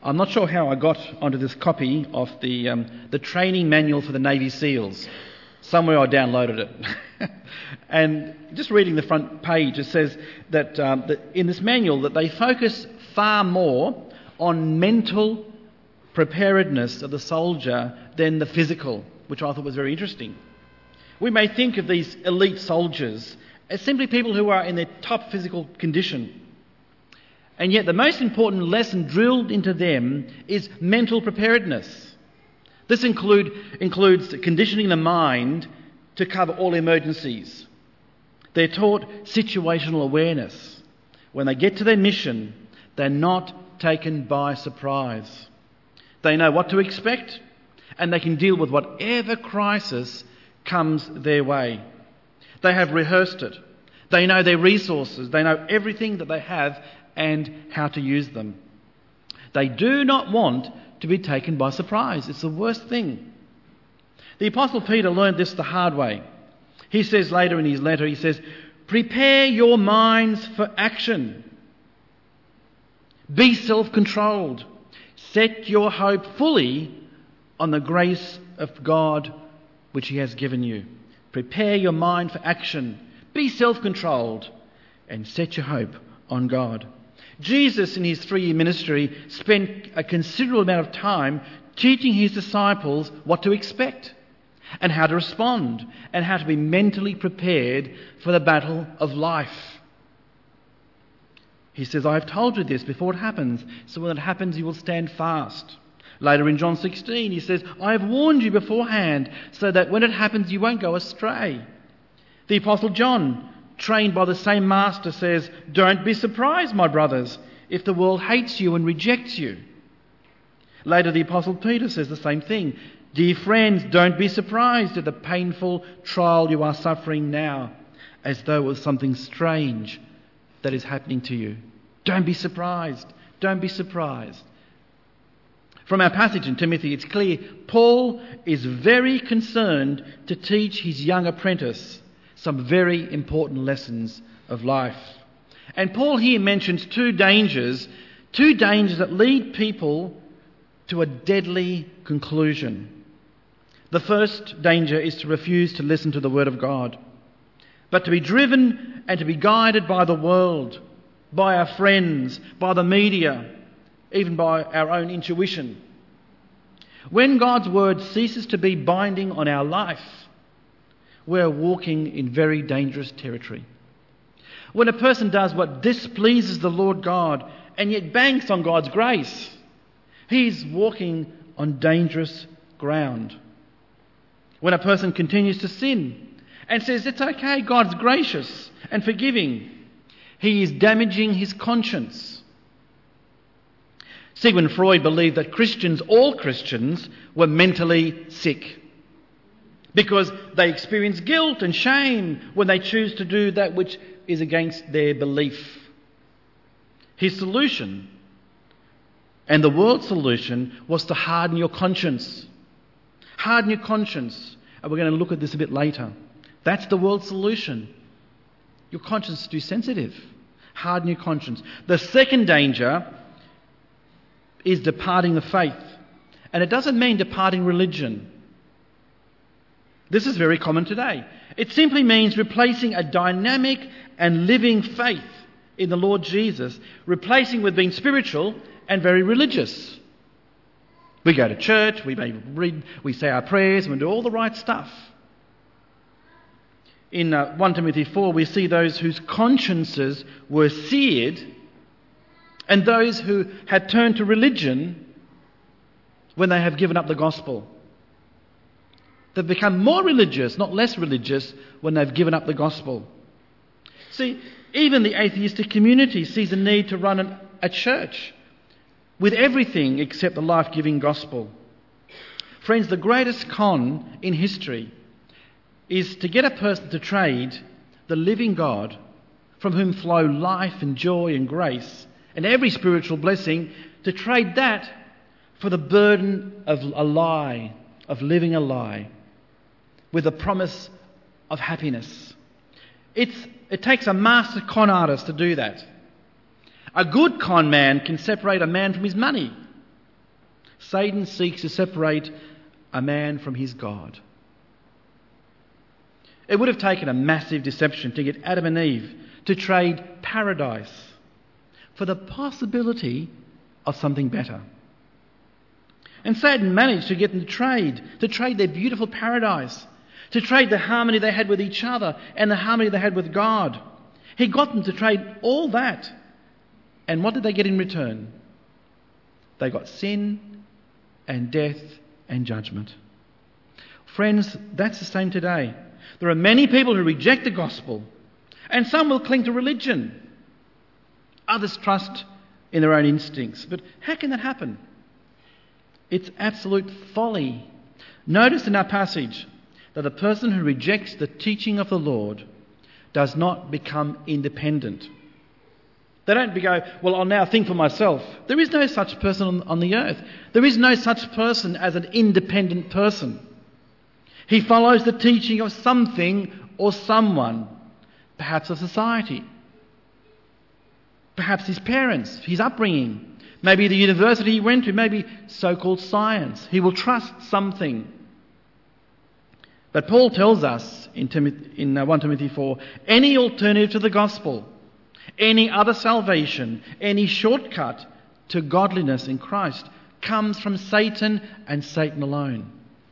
I'm not sure how I got onto this copy of the training manual for the Navy SEALs. Somewhere I downloaded it. And just reading the front page, it says that in this manual that they focus far more on mental preparedness of the soldier than the physical, which I thought was very interesting. We may think of these elite soldiers as simply people who are in their top physical condition. And yet the most important lesson drilled into them is mental preparedness. This includes conditioning the mind to cover all emergencies. They're taught situational awareness. When they get to their mission, they're not taken by surprise. They know what to expect, and they can deal with whatever crisis comes their way. They have rehearsed it. They know their resources. They know everything that they have and how to use them. They do not want to be taken by surprise. It's the worst thing. The Apostle Peter learned this the hard way. He says later in his letter, he says, "Prepare your minds for action. Be self-controlled. Set your hope fully on the grace of God which He has given you." Prepare your mind for action. Be self-controlled and set your hope on God. Jesus, in His 3-year ministry, spent a considerable amount of time teaching His disciples what to expect and how to respond and how to be mentally prepared for the battle of life. He says, "I have told you this before it happens, so when it happens you will stand fast." Later in John 16, He says, "I have warned you beforehand so that when it happens you won't go astray." The Apostle John, trained by the same master, says, "Don't be surprised, my brothers, if the world hates you and rejects you." Later the Apostle Peter says the same thing. "Dear friends, don't be surprised at the painful trial you are suffering now, as though it was something strange that is happening to you." Don't be surprised. Don't be surprised. From our passage in Timothy, it's clear Paul is very concerned to teach his young apprentice some very important lessons of life. And Paul here mentions two dangers that lead people to a deadly conclusion. The first danger is to refuse to listen to the Word of God, but to be driven and to be guided by the world, by our friends, by the media, even by our own intuition. When God's Word ceases to be binding on our life, we're walking in very dangerous territory. When a person does what displeases the Lord God and yet banks on God's grace, he's walking on dangerous ground. When a person continues to sin and says, "It's okay, God's gracious and forgiving," he is damaging his conscience. Sigmund Freud believed that all Christians, were mentally sick because they experience guilt and shame when they choose to do that which is against their belief. His solution, and the world's solution, was to harden your conscience. Harden your conscience. And we're going to look at this a bit later. That's the world's solution. Your conscience is too sensitive. Harden your conscience. The second danger is departing the faith. And it doesn't mean departing religion. This is very common today. It simply means replacing a dynamic and living faith in the Lord Jesus, replacing with being spiritual and very religious. We go to church, we may read, we say our prayers, and we do all the right stuff. In 1 Timothy 4, we see those whose consciences were seared and those who had turned to religion when they have given up the gospel. They've become more religious, not less religious, when they've given up the gospel. See, even the atheistic community sees a need to run a church with everything except the life-giving gospel. Friends, the greatest con in history is to get a person to trade the living God, from whom flow life and joy and grace and every spiritual blessing, to trade that for the burden of a lie, of living a lie, with the promise of happiness. It takes a master con artist to do that. A good con man can separate a man from his money. Satan seeks to separate a man from his God. It would have taken a massive deception to get Adam and Eve to trade paradise for the possibility of something better. And Satan managed to get them to trade their beautiful paradise, to trade the harmony they had with each other and the harmony they had with God. He got them to trade all that. And what did they get in return? They got sin and death and judgment. Friends, that's the same today. There are many people who reject the gospel, and some will cling to religion. Others trust in their own instincts. But how can that happen? It's absolute folly. Notice in our passage that the person who rejects the teaching of the Lord does not become independent. They don't go, well, I'll now think for myself. There is no such person on the earth. There is no such person as an independent person. He follows the teaching of something or someone, perhaps of society, perhaps his parents, his upbringing, maybe the university he went to, maybe so-called science. He will trust something. But Paul tells us in 1 Timothy 4, any alternative to the gospel, any other salvation, any shortcut to godliness in Christ comes from Satan and Satan alone.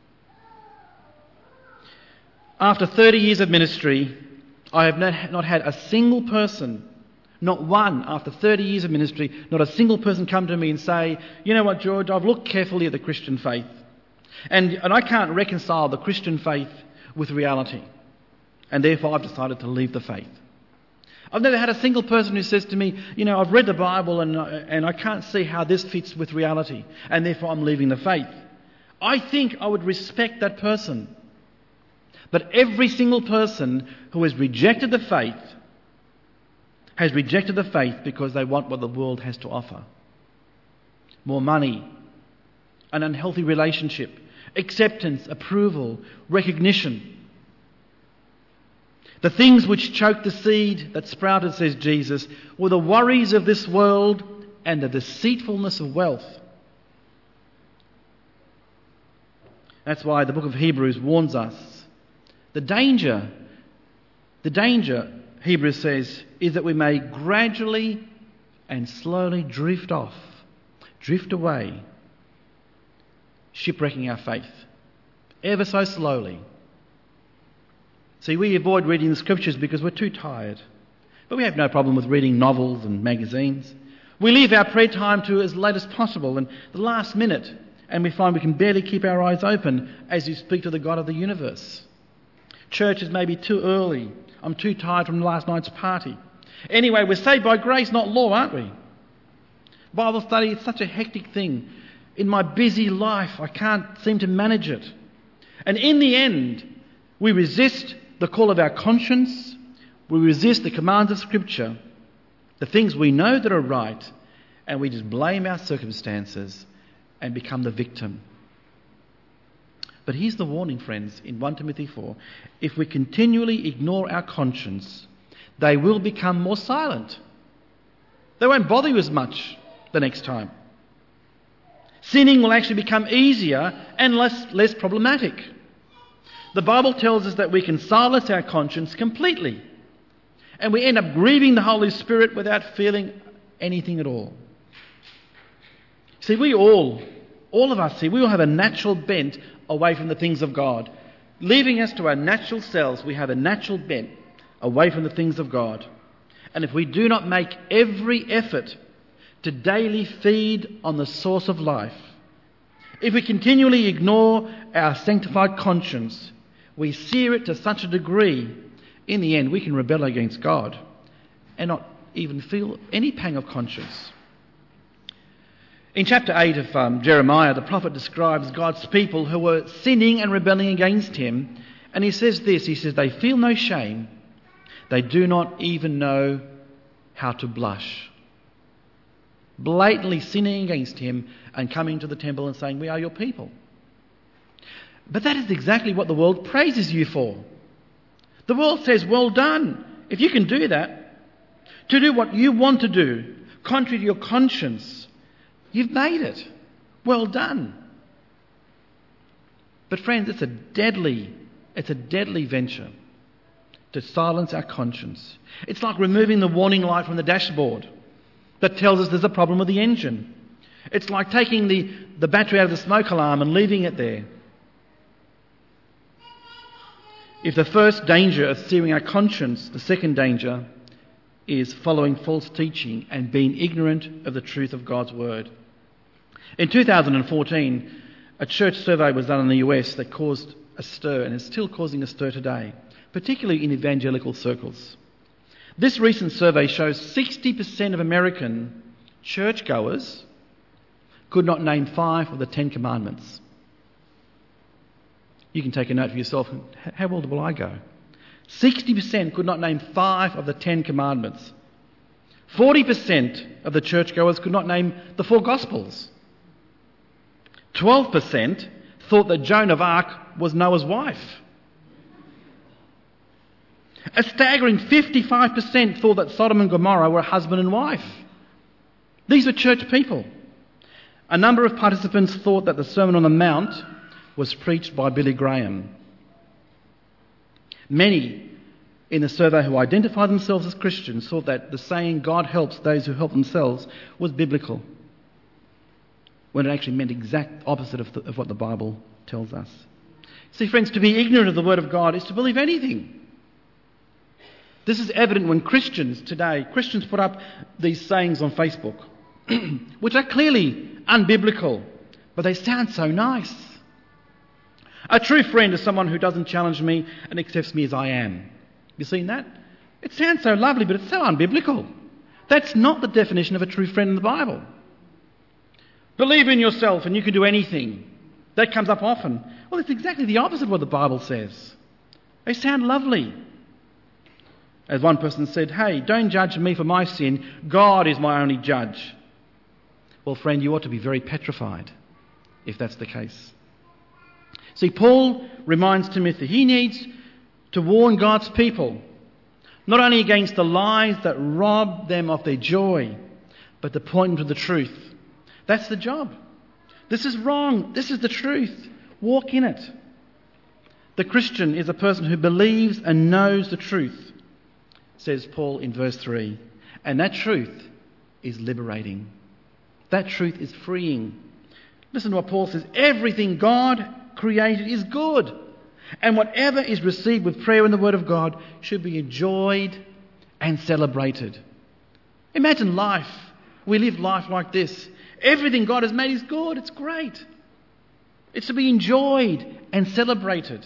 After 30 years of ministry, I have not had a single person, not one, after 30 years of ministry, not a single person come to me and say, you know what, George, I've looked carefully at the Christian faith and I can't reconcile the Christian faith with reality, and therefore I've decided to leave the faith. I've never had a single person who says to me, you know, I've read the Bible and I can't see how this fits with reality, and therefore I'm leaving the faith. I think I would respect that person. But every single person who has rejected the faith has rejected the faith because they want what the world has to offer. More money, an unhealthy relationship, acceptance, approval, recognition. The things which choked the seed that sprouted, says Jesus, were the worries of this world and the deceitfulness of wealth. That's why the book of Hebrews warns us. The danger, Hebrews says, is that we may gradually and slowly drift away, shipwrecking our faith, ever so slowly. See, we avoid reading the scriptures because we're too tired. But we have no problem with reading novels and magazines. We leave our prayer time to as late as possible and the last minute, and we find we can barely keep our eyes open as you speak to the God of the universe. Church is maybe too early. I'm too tired from last night's party. Anyway, we're saved by grace, not law, aren't we? Bible study is such a hectic thing. In my busy life, I can't seem to manage it. And in the end, we resist the call of our conscience. We resist the commands of Scripture, the things we know that are right, and we just blame our circumstances and become the victim. But here's the warning, friends, in 1 Timothy 4. If we continually ignore our conscience, they will become more silent. They won't bother you as much the next time. Sinning will actually become easier and less problematic. The Bible tells us that we can silence our conscience completely, and we end up grieving the Holy Spirit without feeling anything at all. See, all of us here, we all have a natural bent away from the things of God. Leaving us to our natural selves, we have a natural bent away from the things of God. And if we do not make every effort to daily feed on the source of life, if we continually ignore our sanctified conscience, we sear it to such a degree, in the end we can rebel against God and not even feel any pang of conscience. In chapter 8 of Jeremiah, the prophet describes God's people who were sinning and rebelling against him. And he says this, he says, they feel no shame. They do not even know how to blush. Blatantly sinning against him and coming to the temple and saying, we are your people. But that is exactly what the world praises you for. The world says, well done. If you can do that, to do what you want to do, contrary to your conscience, you've made it. Well done. But friends, it's a deadly venture to silence our conscience. It's like removing the warning light from the dashboard that tells us there's a problem with the engine. It's like taking the battery out of the smoke alarm and leaving it there. If the first danger is searing our conscience, the second danger is following false teaching and being ignorant of the truth of God's word. In 2014, a church survey was done in the US that caused a stir, and is still causing a stir today, particularly in evangelical circles. This recent survey shows 60% of American churchgoers could not name 5 of the 10 commandments. You can take a note for yourself. How old will I go? 60% could not name 5 of the 10 commandments. 40% of the churchgoers could not name the 4 Gospels. 12% thought that Joan of Arc was Noah's wife. A staggering 55% thought that Sodom and Gomorrah were husband and wife. These were church people. A number of participants thought that the Sermon on the Mount was preached by Billy Graham. Many in the survey who identified themselves as Christians thought that the saying, God helps those who help themselves, was biblical, when it actually meant the exact opposite of what the Bible tells us. See, friends, to be ignorant of the Word of God is to believe anything. This is evident when Christians put up these sayings on Facebook, which are clearly unbiblical, but they sound so nice. A true friend is someone who doesn't challenge me and accepts me as I am. You seen that? It sounds so lovely, but it's so unbiblical. That's not the definition of a true friend in the Bible. Believe in yourself and you can do anything. That comes up often. Well, it's exactly the opposite of what the Bible says. They sound lovely. As one person said, hey, don't judge me for my sin. God is my only judge. Well, friend, you ought to be very petrified if that's the case. See, Paul reminds Timothy he needs to warn God's people, not only against the lies that rob them of their joy, but to point them to the truth. That's the job. This is wrong. This is the truth. Walk in it. The Christian is a person who believes and knows the truth, says Paul in verse 3. And that truth is liberating. That truth is freeing. Listen to what Paul says. Everything God created is good. And whatever is received with prayer in the Word of God should be enjoyed and celebrated. Imagine life. We live life like this. Everything God has made is good. It's great. It's to be enjoyed and celebrated.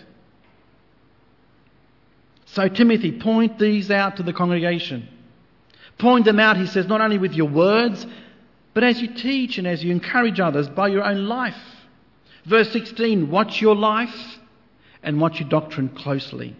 So, Timothy, point these out to the congregation. Point them out, he says, not only with your words, but as you teach and as you encourage others by your own life. Verse 16, watch your life and watch your doctrine closely.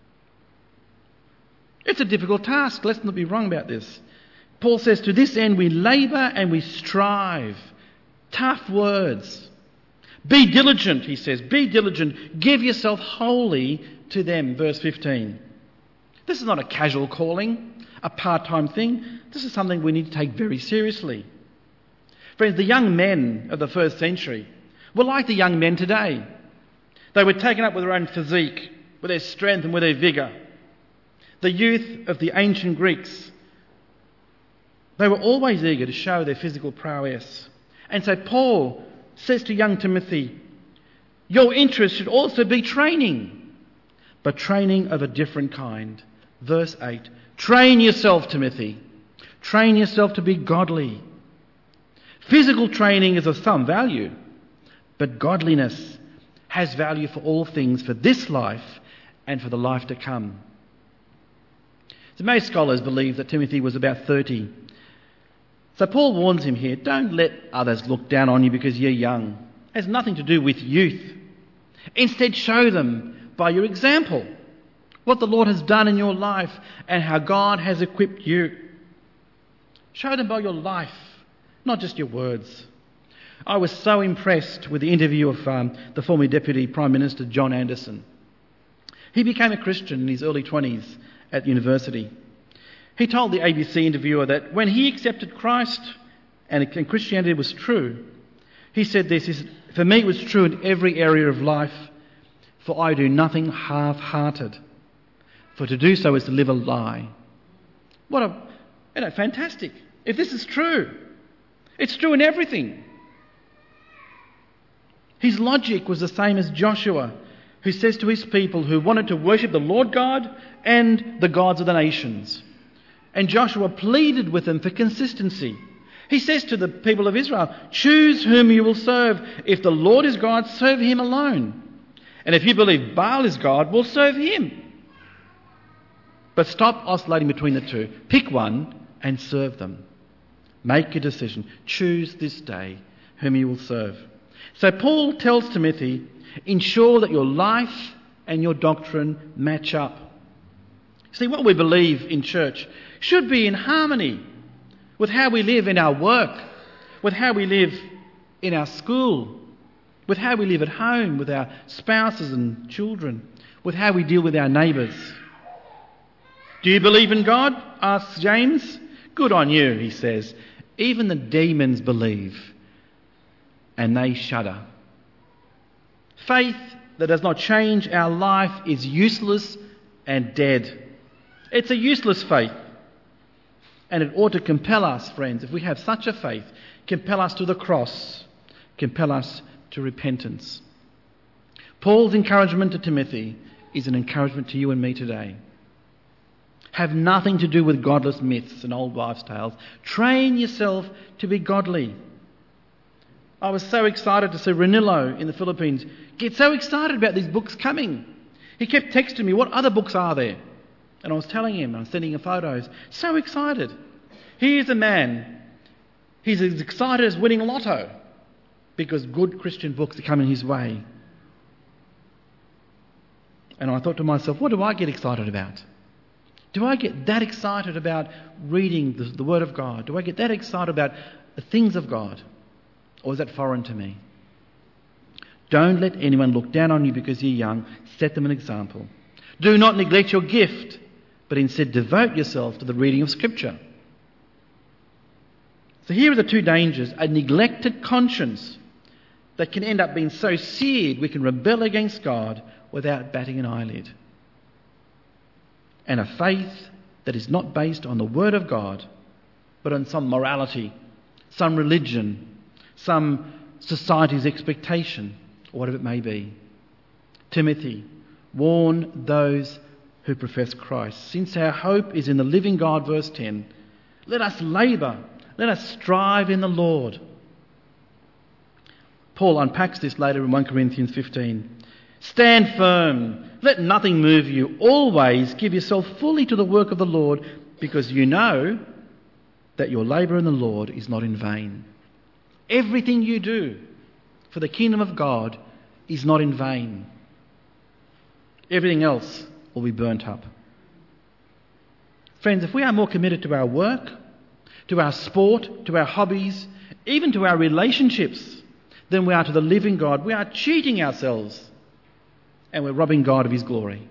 It's a difficult task. Let's not be wrong about this. Paul says, to this end we labour and we strive. Tough words. Be diligent, he says. Be diligent. Give yourself wholly to them. Verse 15. This is not a casual calling, a part-time thing. This is something we need to take very seriously. Friends, the young men of the first century were like the young men today. They were taken up with their own physique, with their strength and with their vigour. The youth of the ancient Greeks, they were always eager to show their physical prowess. And so Paul says to young Timothy, your interest should also be training, but training of a different kind. Verse 8, train yourself, Timothy. Train yourself to be godly. Physical training is of some value, but godliness has value for all things, for this life and for the life to come. So most scholars believe that Timothy was about 30. So Paul warns him here, don't let others look down on you because you're young. It has nothing to do with youth. Instead, show them by your example what the Lord has done in your life and how God has equipped you. Show them by your life, not just your words. I was so impressed with the interview of the former Deputy Prime Minister John Anderson. He became a Christian in his early 20s at university. He told the ABC interviewer that when he accepted Christ and Christianity was true, He said this, he said, "For me it was true in every area of life, for I do nothing half-hearted. For to do so is to live a lie." Fantastic. If this is true, it's true in everything. His logic was the same as Joshua, who says to his people who wanted to worship the Lord God and the gods of the nations. And Joshua pleaded with them for consistency. He says to the people of Israel, "Choose whom you will serve. If the Lord is God, serve him alone. And if you believe Baal is God, we'll serve him. But stop oscillating between the two. Pick one and serve them. Make a decision. Choose this day whom you will serve." So Paul tells Timothy, ensure that your life and your doctrine match up. See, what we believe in church should be in harmony with how we live in our work, with how we live in our school, with how we live at home with our spouses and children, with how we deal with our neighbours. "Do you believe in God?" asks James. "Good on you," he says. "Even the demons believe, and they shudder." Faith that does not change our life is useless and dead. It's a useless faith. And it ought to compel us, friends, if we have such a faith, compel us to the cross, compel us to repentance. Paul's encouragement to Timothy is an encouragement to you and me today. Have nothing to do with godless myths and old wives' tales. Train yourself to be godly. I was so excited to see Ranillo in the Philippines get so excited about these books coming. He kept texting me, "What other books are there?" And I was telling him, I was sending him photos. So excited. Here's a man, he's as excited as winning lotto because good Christian books are coming his way. And I thought to myself, what do I get excited about? Do I get that excited about reading the Word of God? Do I get that excited about the things of God? Or is that foreign to me? Don't let anyone look down on you because you're young. Set them an example. Do not neglect your gift, but instead devote yourself to the reading of Scripture. So here are the two dangers. A neglected conscience that can end up being so seared we can rebel against God without batting an eyelid. And a faith that is not based on the Word of God, but on some morality, some religion, some society's expectation, or whatever it may be. Timothy, warn those who profess Christ. Since our hope is in the living God, verse 10, let us labour, let us strive in the Lord. Paul unpacks this later in 1 Corinthians 15. Stand firm, let nothing move you. Always give yourself fully to the work of the Lord, because you know that your labour in the Lord is not in vain. Everything you do for the kingdom of God is not in vain. Everything else will be burnt up. Friends, if we are more committed to our work, to our sport, to our hobbies, even to our relationships than we are to the living God, we are cheating ourselves and we're robbing God of his glory.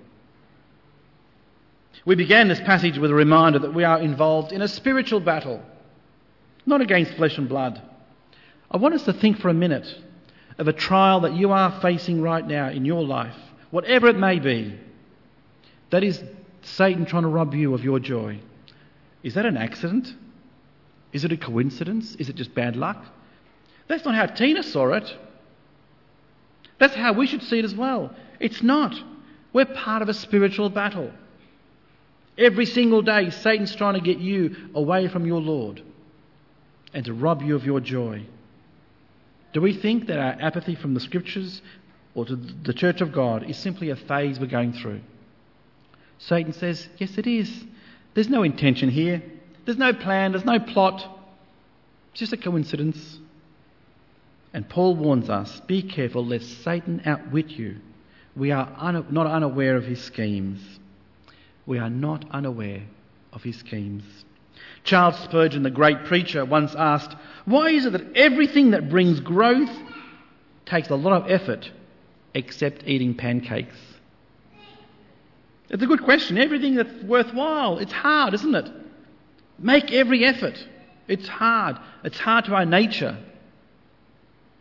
We began this passage with a reminder that we are involved in a spiritual battle, not against flesh and blood. I want us to think for a minute of a trial that you are facing right now in your life, whatever it may be. That is Satan trying to rob you of your joy. Is that an accident? Is it a coincidence? Is it just bad luck? That's not how Tina saw it. That's how we should see it as well. It's not. We're part of a spiritual battle. Every single day, Satan's trying to get you away from your Lord and to rob you of your joy. Do we think that our apathy from the Scriptures or to the Church of God is simply a phase we're going through? Satan says, yes, it is. There's no intention here. There's no plan. There's no plot. It's just a coincidence. And Paul warns us, be careful lest Satan outwit you. We are not unaware of his schemes. We are not unaware of his schemes. Charles Spurgeon, the great preacher, once asked, why is it that everything that brings growth takes a lot of effort except eating pancakes? It's a good question. Everything that's worthwhile, it's hard, isn't it? Make every effort. It's hard. It's hard to our nature.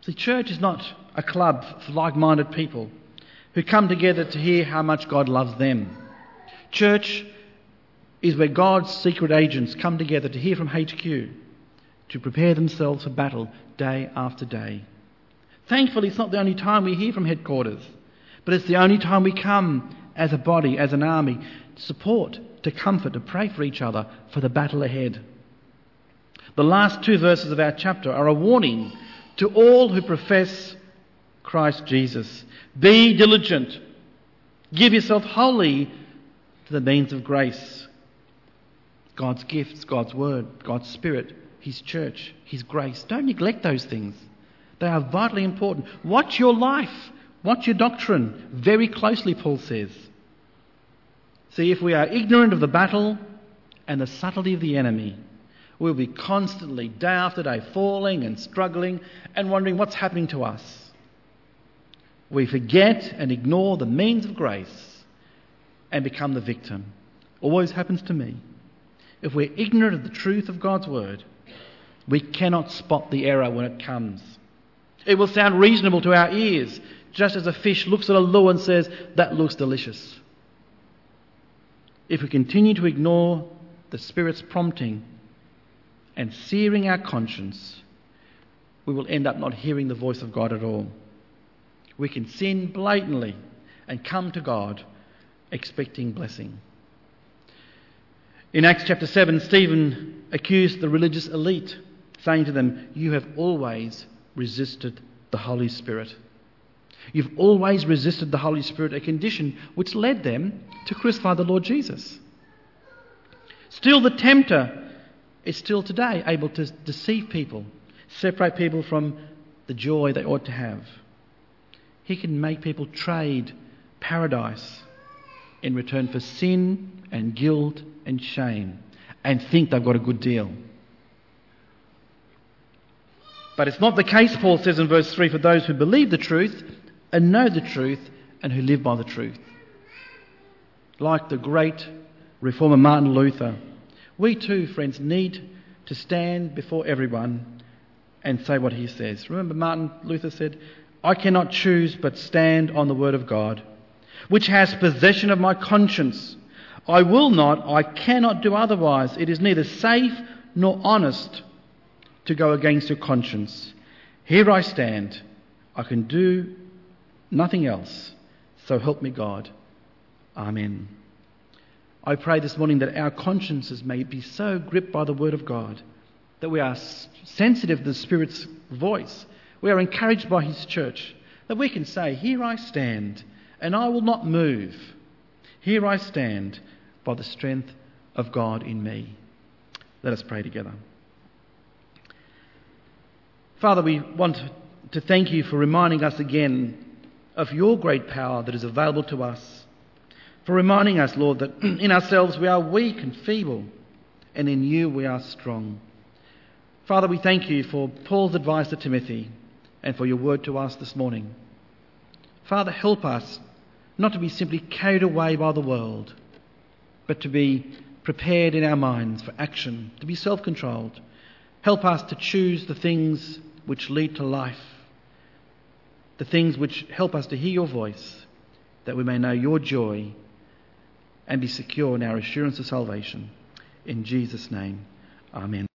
See, church is not a club for like-minded people who come together to hear how much God loves them. Church is where God's secret agents come together to hear from HQ, to prepare themselves for battle day after day. Thankfully, it's not the only time we hear from headquarters, but it's the only time we come as a body, as an army, to support, to comfort, to pray for each other for the battle ahead. The last 2 verses of our chapter are a warning to all who profess Christ Jesus. Be diligent. Give yourself wholly to the means of grace. God's gifts, God's word, God's spirit, His church, His grace. Don't neglect those things. They are vitally important. Watch your life. Watch your doctrine very closely, Paul says. See, if we are ignorant of the battle and the subtlety of the enemy, we'll be constantly, day after day, falling and struggling and wondering what's happening to us. We forget and ignore the means of grace and become the victim. Always happens to me. If we're ignorant of the truth of God's word, we cannot spot the error when it comes. It will sound reasonable to our ears, just as a fish looks at a lure and says, "That looks delicious." If we continue to ignore the Spirit's prompting and searing our conscience, we will end up not hearing the voice of God at all. We can sin blatantly and come to God expecting blessing. In Acts chapter 7, Stephen accused the religious elite, saying to them, "You have always resisted the Holy Spirit." You've always resisted the Holy Spirit, a condition which led them to crucify the Lord Jesus. Still, the tempter is still today able to deceive people, separate people from the joy they ought to have. He can make people trade paradise in return for sin and guilt and shame and think they've got a good deal. But it's not the case, Paul says in verse 3, for those who believe the truth and know the truth and who live by the truth. Like the great reformer Martin Luther, we too, friends, need to stand before everyone and say what he says. Remember, Martin Luther said, "I cannot choose but stand on the word of God, which has possession of my conscience. I will not, I cannot do otherwise. It is neither safe nor honest to go against your conscience. Here I stand. I can do nothing else. So help me God. Amen." I pray this morning that our consciences may be so gripped by the word of God that we are sensitive to the Spirit's voice. We are encouraged by His church, that we can say, "Here I stand, and I will not move. Here I stand by the strength of God in me." Let us pray together. Father, we want to thank You for reminding us again of Your great power that is available to us, for reminding us, Lord, that in ourselves we are weak and feeble, and in You we are strong. Father, we thank You for Paul's advice to Timothy and for Your word to us this morning. Father, help us not to be simply carried away by the world, but to be prepared in our minds for action, to be self-controlled. Help us to choose the things which lead to life, the things which help us to hear Your voice, that we may know Your joy and be secure in our assurance of salvation. In Jesus' name, amen.